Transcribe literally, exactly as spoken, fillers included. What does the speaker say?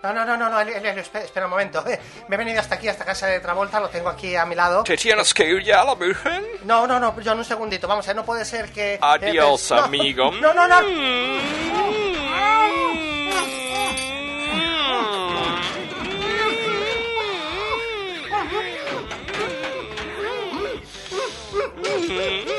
No, no, no, no, no, Elio, espera, espera un momento. Eh, me he venido hasta aquí, hasta casa de Travolta, lo tengo aquí a mi lado. ¿Te tienes que ir ya, la virgen? No, no, no, John, un segundito, vamos a ver, no puede ser que... Adiós, eh, eh, no, amigo. No, no, no. Mm-hmm.